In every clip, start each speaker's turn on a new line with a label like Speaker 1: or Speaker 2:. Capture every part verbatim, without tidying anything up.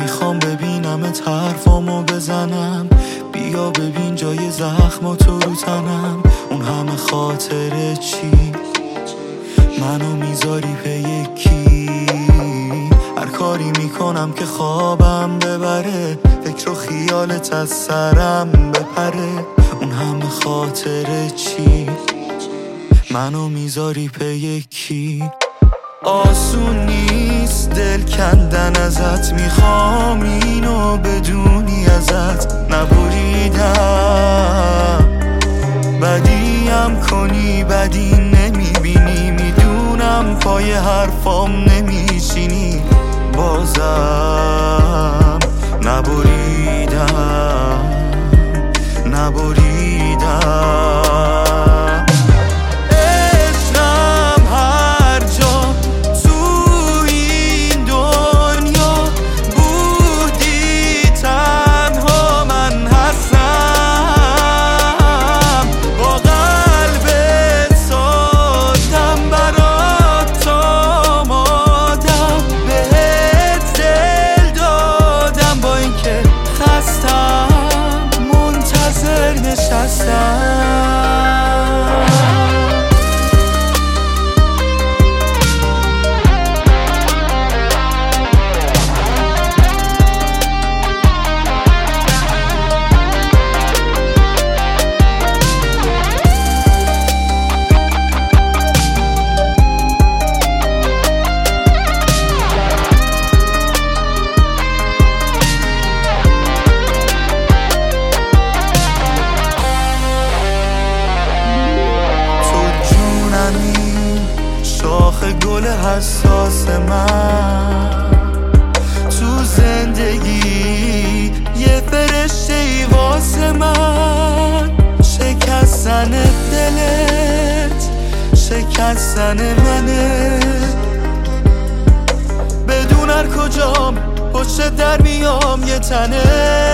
Speaker 1: میخوام ببینمت حرفامو بزنم. بیا ببین جای زخماتو رو تنم. اون همه خاطره چی منو میذاری پی یکی؟ هر کاری میکنم که خوابم ببره، فکر و خیالت از سرم بپره. اون همه خاطره چی منو میذاری پی یکی؟ آسون نیست دل کندن ازت، میخوام اینو بدونی ازت نبریدم. بدیم کنی بدی نمیبینی، میدونم پای حرفام نمیشینی، بازم نبریدم نبریدم. عشقم هر جا تو این دنیا بودی، تنها من هستم. با قلبت سادم برات آمادم، بهت دل دادم با اینکه خستم منتظر نشستم. شاخ گل حساس من تو زندگی، یه فرشته ای واسه من. شکستن دلت شکستن منه، بدون هر کجام پشت در میام. یه تنه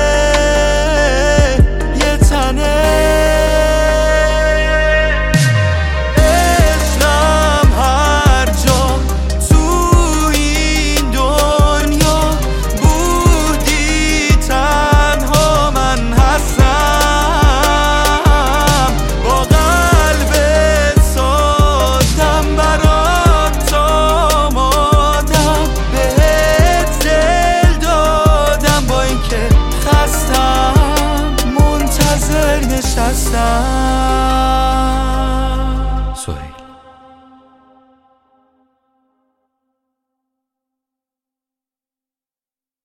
Speaker 1: یه تنه نشستم.